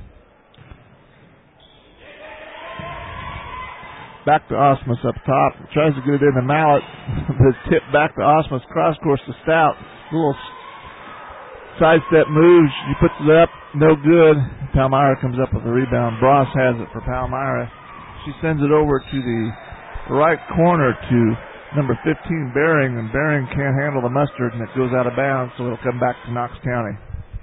Back to Osmus up top. Tries to get it into Mallett. The tip back to Osmus. Cross course to Stout. Little sidestep move. She puts it up. No good. Palmyra comes up with a rebound. Bross has it for Palmyra. She sends it over to the right corner to number fifteen, Bering, and Bering can't handle the mustard, and it goes out of bounds, so it'll come back to Knox County.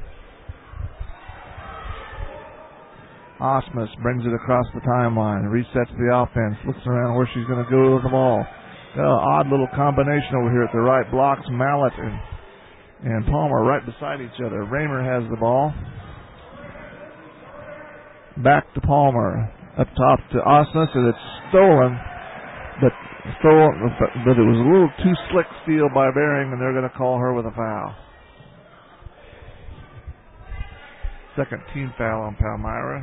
Osmus brings it across the timeline, resets the offense, looks around where she's going to go with the ball. Got an odd little combination over here at the right. Blocks Mallett and, and Palmer right beside each other. Raymer has the ball. Back to Palmer. Up top to Osmus, and it's stolen. But stolen, but it was a little too slick steal by Bering, and they're going to call her with a foul. Second team foul on Palmyra.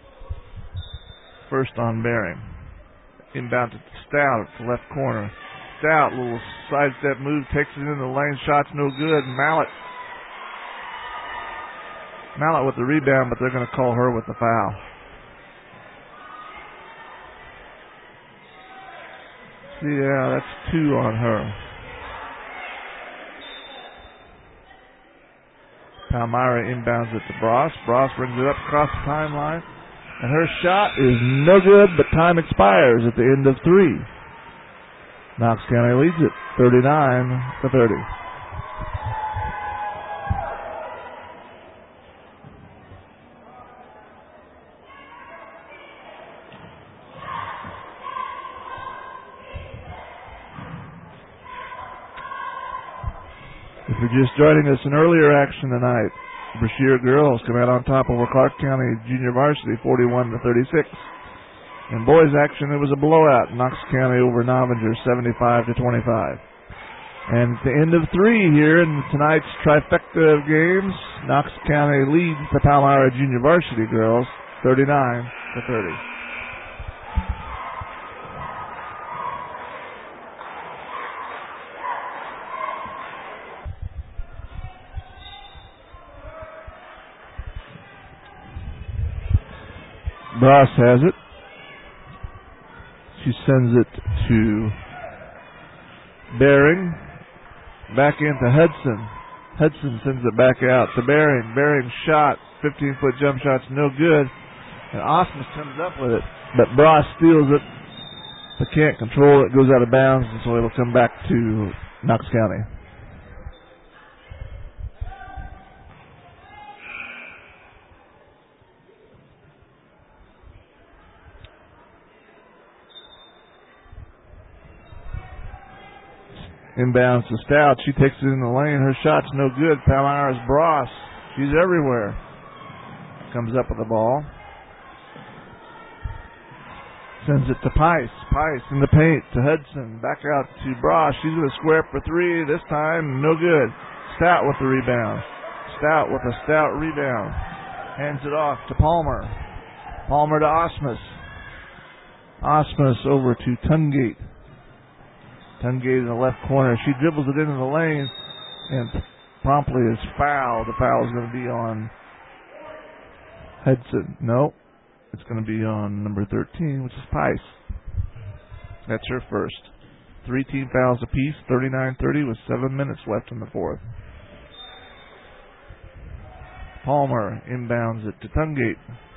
First on Bering. Inbound to Stout at the left corner. Stout, little sidestep move, takes it into the lane. Shot's no good. Mallett. Mallett with the rebound, but they're going to call her with the foul. Yeah, that's two on her. Palmyra inbounds it to Bross. Bross brings it up across the timeline. And her shot is no good, but time expires at the end of three. Knox County leads it thirty-nine to thirty. If you're just joining us in earlier action tonight, Brashear girls come out on top over Clark County Junior Varsity forty-one to thirty-six. In boys action, it was a blowout. Knox County over Novinger seventy-five to twenty-five. And at the end of three here in tonight's trifecta of games, Knox County leads the Palmyra Junior Varsity girls thirty-nine to thirty. Bross has it. She sends it to Bering. Back into Hudson. Hudson sends it back out to Bering. Bering's shot, fifteen-foot jump shot's no good. And Osmus comes up with it. But Bross steals it. But can't control it. Goes out of bounds, and so it'll come back to Knox County. Inbounds to Stout. She takes it in the lane. Her shot's no good. Palmyra's Bross. She's everywhere. Comes up with the ball. Sends it to Pice. Pice in the paint to Hudson. Back out to Bross. She's going to square up for three. This time, no good. Stout with the rebound. Stout with a Stout rebound. Hands it off to Palmer. Palmer to Osmus. Osmus over to Tungate. Tungate in the left corner. She dribbles it into the lane and promptly is fouled. The foul is going to be on Hudson. No, it's going to be on number thirteen, which is Pice. That's her first. Three team fouls apiece, thirty-nine thirty with seven minutes left in the fourth. Palmer inbounds it to Tungate.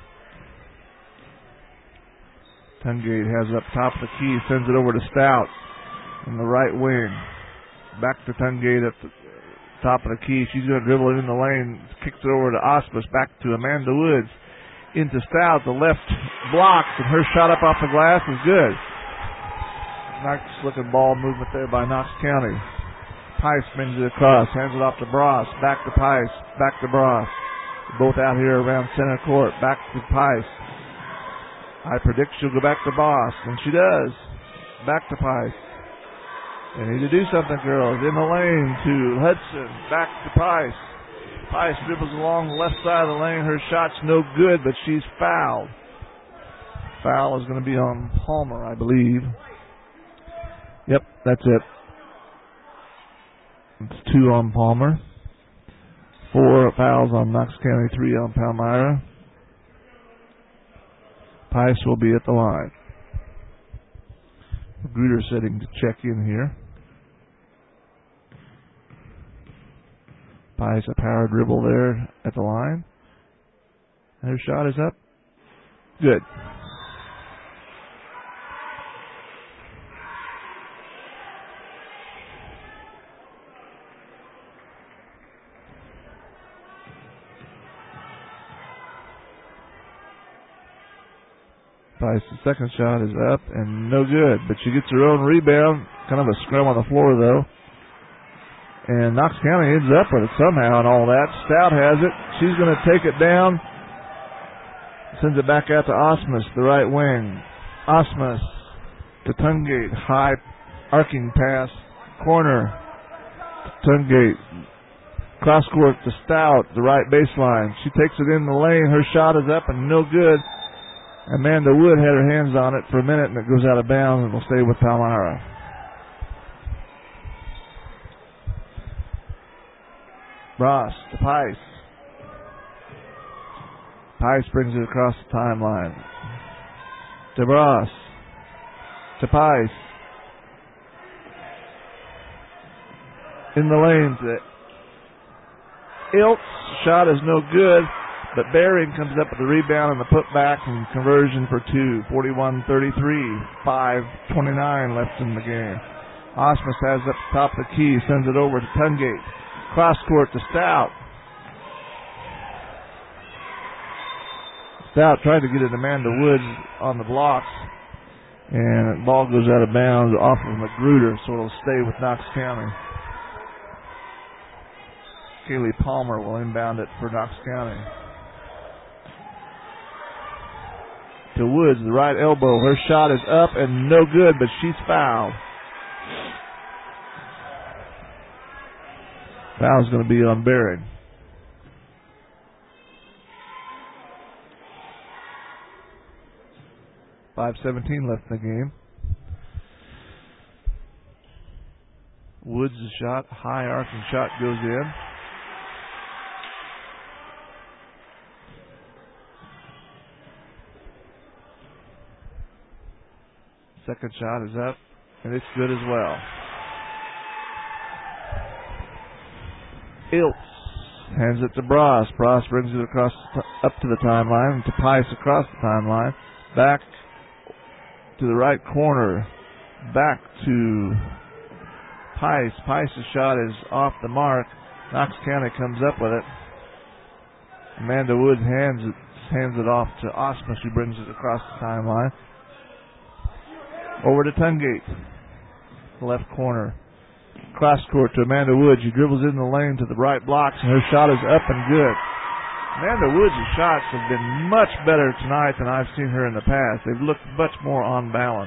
Tungate has it up top of the key, sends it over to Stout in the right wing. Back to Tungate at the top of the key. She's going to dribble it in the lane, kicks it over to Osmus, back to Amanda Woods. Into Stout, the left blocks, and her shot up off the glass is good. Nice looking ball movement there by Knox County. Pice brings it across, hands it off to Bross, back to Pice, back to Bross. Both out here around center court, back to Pice. I predict she'll go back to Boss, and she does. Back to Pice. They need to do something, girls. In the lane to Hudson, back to Pice. Pice dribbles along the left side of the lane. Her shot's no good, but she's fouled. Foul is going to be on Palmer, I believe. Yep, that's it. It's two on Palmer. Four fouls on Knox County, three on Palmyra. Pice will be at the line. Gruder setting to check in here. Pice a power dribble there at the line. Her shot is up. Good. Pice's second shot is up and no good, but she gets her own rebound. Kind of a scrum on the floor, though. And Knox County ends up with it somehow and all that. Stout has it. She's going to take it down. Sends it back out to Osmus, the right wing. Osmus to Tungate. High arcing pass. Corner. Tungate. Cross court to Stout, the right baseline. She takes it in the lane. Her shot is up and no good. Amanda Wood had her hands on it for a minute and it goes out of bounds and will stay with Palmyra. Bross to Pice. Pice brings it across the timeline. To Bross. To Pice. In the lane to Iltz. Shot is no good. But Bering comes up with the rebound and the putback and conversion for two. forty-one thirty-three. five twenty-nine left in the game. Osmus has it up top of the key. Sends it over to Tungate. Cross court to Stout. Stout tried to get it to Amanda Woods on the blocks. And the ball goes out of bounds off of Magruder, so it'll stay with Knox County. Kaylee Palmer will inbound it for Knox County. To Woods, the right elbow. Her shot is up and no good, but she's fouled. Foul's going to be on Bering. five seventeen left in the game. Woods' shot, high arcing shot goes in. Second shot is up, and it's good as well. Iltz hands it to Bross. Bross brings it across up to the timeline, and to Pice across the timeline. Back to the right corner. Back to Pice. Pice's shot is off the mark. Knox County comes up with it. Amanda Wood hands it, hands it off to Osmus, who brings it across the timeline. Over to Tungate. Left corner. Cross court to Amanda Woods. She dribbles in the lane to the right blocks, and her shot is up and good. Amanda Woods' shots have been much better tonight than I've seen her in the past. They've looked much more on balance.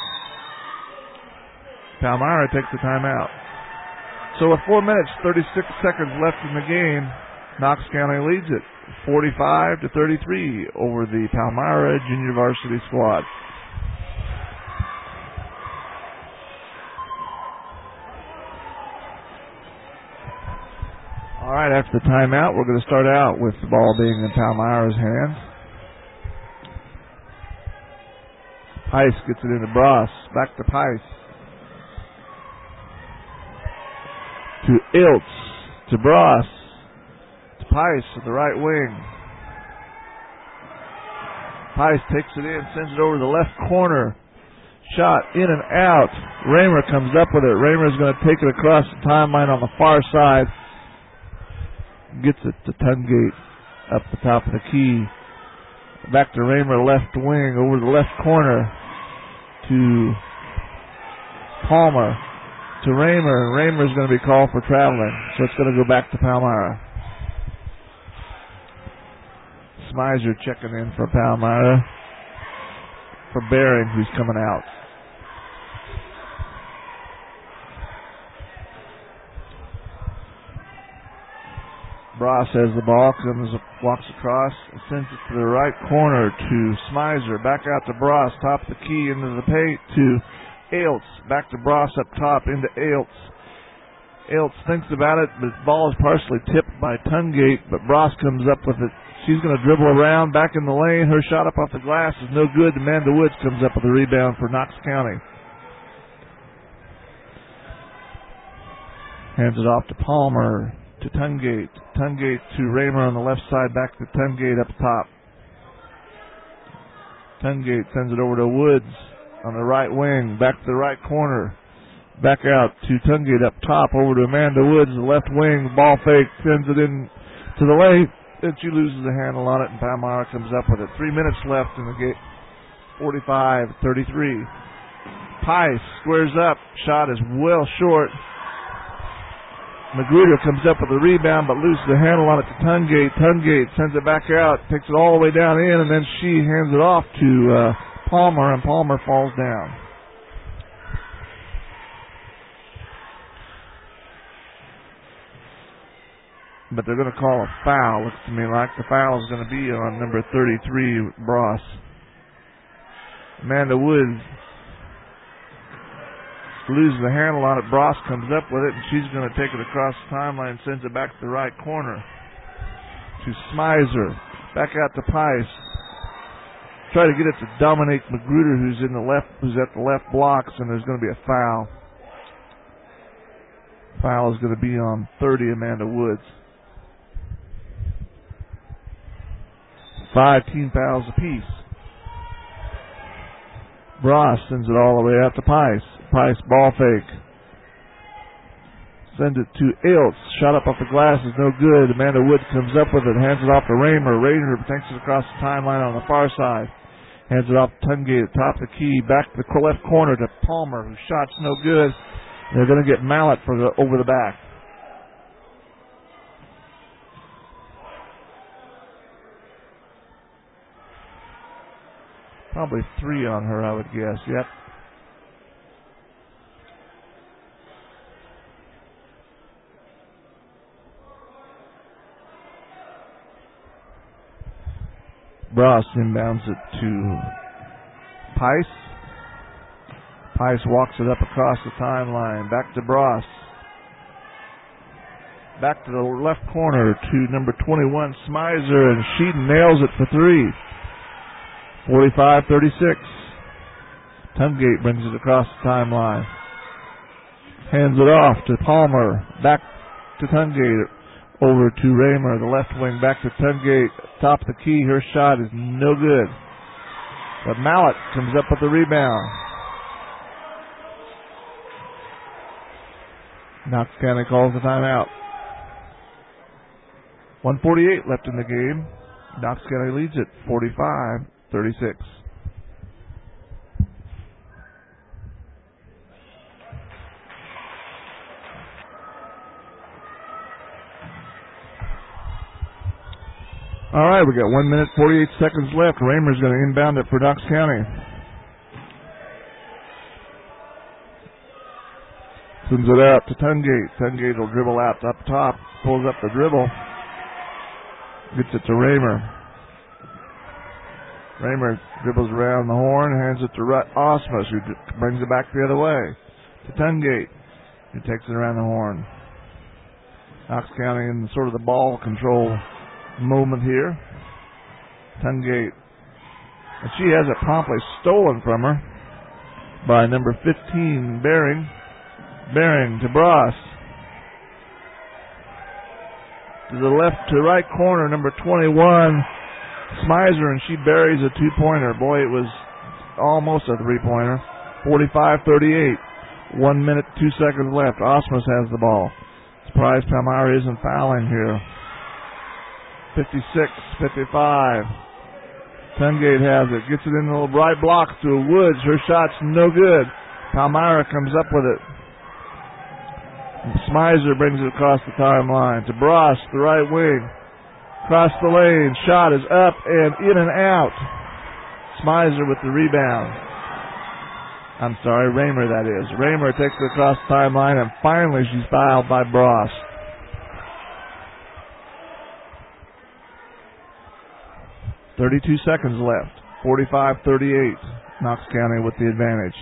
Palmyra takes the timeout. So with four minutes, thirty-six seconds left in the game, Knox County leads it forty-five to thirty-three over the Palmyra junior varsity squad. All right, after the timeout, we're going to start out with the ball being in Palmyra's hands. Pice gets it into Bross. Back to Pice. to Iltz, to Bross, to Pice at the right wing. Pice takes it in, sends it over the left corner. Shot in and out. Raymer comes up with it. Raymer's going to take it across the timeline on the far side. Gets it to Tungate up the top of the key. Back to Raymer, left wing, over the left corner to Palmer, to Raymer. Raymer's going to be called for traveling, so it's going to go back to Palmyra. Smizer checking in for Palmyra. For Bering, who's coming out. Bross has the ball, comes, walks across, sends it to the right corner to Smizer. Back out to Bross, top of the key into the paint to Ailts. Back to Bross up top into Ailts. Ailts thinks about it, but the ball is partially tipped by Tungate, but Bross comes up with it. She's going to dribble around, back in the lane. Her shot up off the glass is no good. Amanda Woods comes up with a rebound for Knox County. Hands it off to Palmer, to Tungate. Tungate to Raymer on the left side, back to Tungate up top. Tungate sends it over to Woods on the right wing, back to the right corner. Back out to Tungate up top, over to Amanda Woods, the left wing, ball fake, sends it in to the lane. Then she loses the handle on it, and Palmyra comes up with it. Three minutes left in the game. forty-five thirty-three. Pice squares up. Shot is well short. Magruder comes up with a rebound, but loses the handle on it to Tungate. Tungate sends it back out, takes it all the way down in, and then she hands it off to uh, Palmer, and Palmer falls down. But they're going to call a foul. Looks to me like the foul is going to be on number thirty-three, Bross. Amanda Woods loses the handle on it. Bross comes up with it, and she's going to take it across the timeline and sends it back to the right corner to Smizer. Back out to Pice. Try to get it to Dominique Magruder, who's in the left, who's at the left blocks, and there's going to be a foul. Foul is going to be on thirty, Amanda Woods. Five team fouls apiece. Bross sends it all the way out to Pice. Pice ball fake. Send it to Iltz. Shot up off the glass is no good. Amanda Woods comes up with it. Hands it off to Raymer. Raymer takes it across the timeline on the far side. Hands it off to Tungate at the top of the key. Back to the left corner to Palmer, whose shot's no good. They're going to get Mallet for the over the back. Probably three on her, I would guess. Yep. Bross inbounds it to Pice. Pice walks it up across the timeline. Back to Bross. Back to the left corner to number twenty-one, Smizer, and she nails it for three. forty-five thirty-six. Tungate brings it across the timeline. Hands it off to Palmer. Back to Tungate. Over to Raymer, the left wing. Back to Tungate. Top of the key. Her shot is no good. But Mallet comes up with the rebound. Knox County calls the timeout. one forty-eight left in the game. Knox County leads it forty-five thirty-six. All right, we got one minute, forty-eight seconds left. Raymer's going to inbound it for Knox County. Sends it out to Tungate. Tungate will dribble out up top, pulls up the dribble, gets it to Raymer. Raymer dribbles around the horn, hands it to Rut Osmus, who brings it back the other way to Tungate, who takes it around the horn. Knox County in sort of the ball control moment here. Tungate, and she has it promptly stolen from her by number fifteen, Bering. Bering to Bross. to the left to right corner, number twenty-one, Smizer, and she buries a two-pointer. Boy, it was almost a three-pointer. forty-five thirty-eight. One minute, two seconds left. Osmus has the ball. Surprised Palmyra isn't fouling here. fifty-six fifty-five. Tungate has it. Gets it in the little right block to Woods. Her shot's no good. Palmyra comes up with it. Smizer brings it across the timeline to Bross, the right wing. Across the lane. Shot is up and in and out. Smizer with the rebound. I'm sorry, Raymer that is. Raymer takes it across the timeline, and finally she's fouled by Bross. thirty-two seconds left. forty-five thirty-eight. Knox County with the advantage.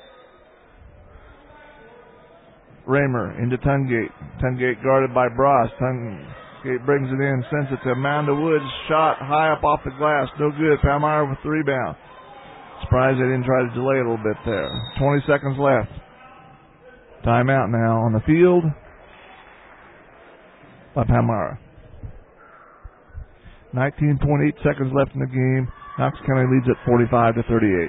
Raymer into Tungate. Tungate guarded by Bross. Tungate brings it in, sends it to Amanda Woods. Shot high up off the glass. No good. Palmyra with the rebound. Surprised they didn't try to delay it a little bit there. twenty seconds left. Timeout now on the field by Palmyra. nineteen point eight seconds left in the game. Knox County leads at forty-five to thirty-eight.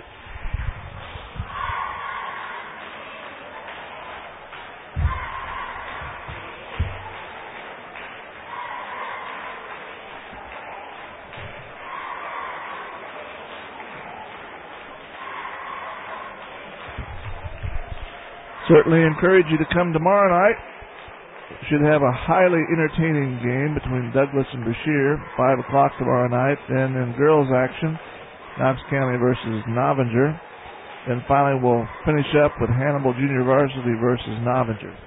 Certainly encourage you to come tomorrow night. Should have a highly entertaining game between Douglas and Brashear, five o'clock tomorrow night. Then in girls action, Knox County versus Novinger. Then finally we'll finish up with Hannibal Junior Varsity versus Novinger.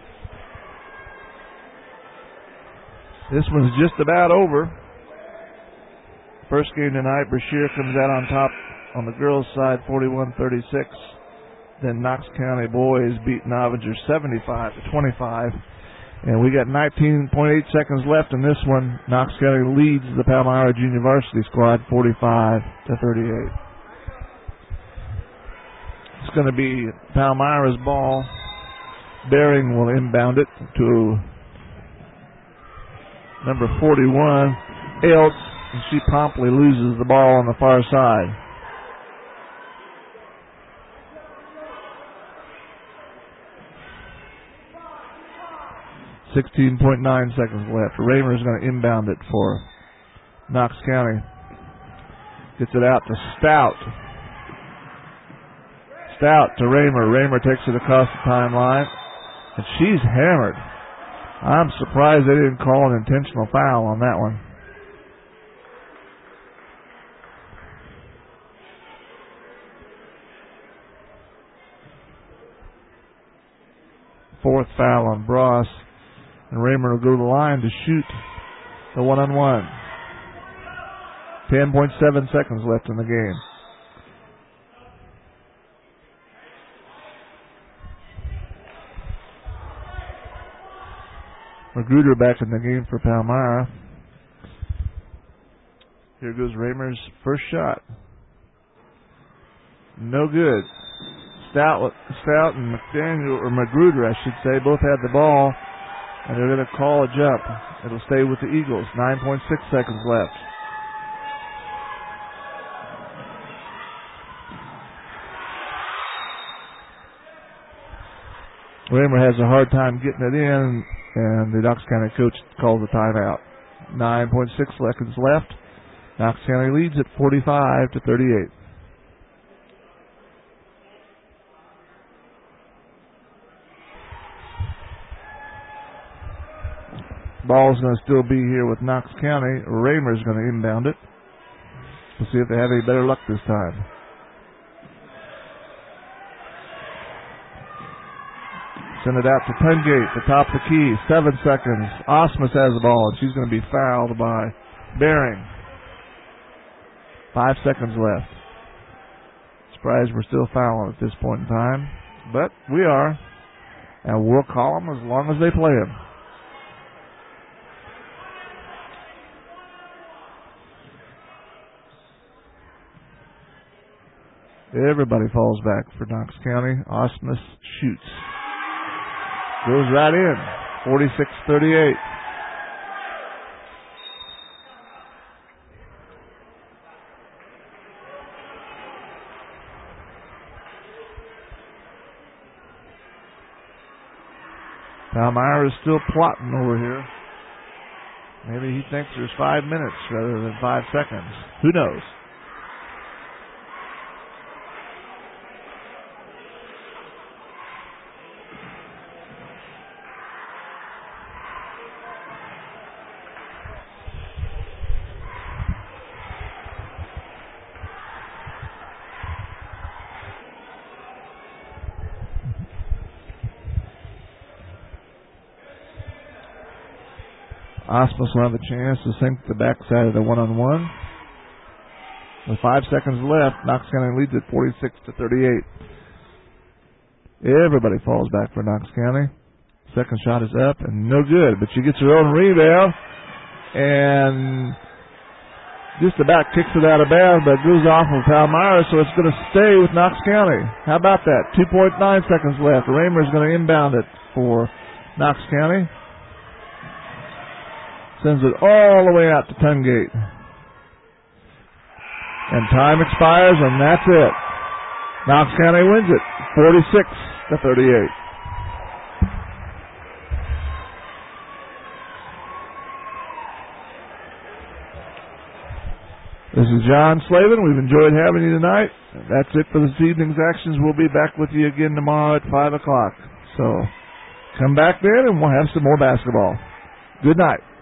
This one's just about over. First game tonight, Brashear comes out on top on the girls' side, forty-one thirty-six. Then Knox County boys beat Novinger seventy-five to twenty-five. And we got nineteen point eight seconds left in this one. Knox County leads the Palmyra Junior Varsity squad forty-five to thirty-eight. It's going to be Palmyra's ball. Bering will inbound it to number forty-one, Eltz, and she promptly loses the ball on the far side. sixteen point nine seconds left. Raymer's going to inbound it for Knox County. Gets it out to Stout. Stout to Raymer. Raymer takes it across the timeline, and she's hammered. I'm surprised they didn't call an intentional foul on that one. Fourth foul on Bross. And Raymer will go to the line to shoot the one-on-one. ten point seven seconds left in the game. Magruder back in the game for Palmyra. Here goes Raymer's first shot. No good. Stout, Stout and McDaniel, or Magruder, I should say, both had the ball. And they're going to call a jump. It'll stay with the Eagles. nine point six seconds left. Raymer has a hard time getting it in, and the Knox County coach calls a timeout. nine point six seconds left. Knox County leads at forty-five to thirty-eight. Ball's going to still be here with Knox County. Raymer's going to inbound it. We'll see if they have any better luck this time. Send it out to Tungate, the top of the key. Seven seconds. Osmus has the ball, and she's going to be fouled by Bering. Five seconds left. Surprised we're still fouling at this point in time. But we are. And we'll call them as long as they play them. Everybody falls back for Knox County. Osmus shoots. Goes right in. forty-six thirty-eight. Palmyra is still plotting over here. Maybe he thinks there's five minutes rather than five seconds. Who knows? Osmus will have a chance to sink the backside of the one-on-one. With five seconds left, Knox County leads at forty-six to thirty-eight. Everybody falls back for Knox County. Second shot is up and no good, but she gets her own rebound and just about kicks it out of bounds, but it goes off of Palmyra, so it's going to stay with Knox County. How about that? two point nine seconds left. Raymer's going to inbound it for Knox County. Sends it all the way out to Tungate. And time expires, and that's it. Knox County wins it, forty-six to thirty-eight. This is John Slavin. We've enjoyed having you tonight. That's it for this evening's actions. We'll be back with you again tomorrow at five o'clock. So come back then, and we'll have some more basketball. Good night.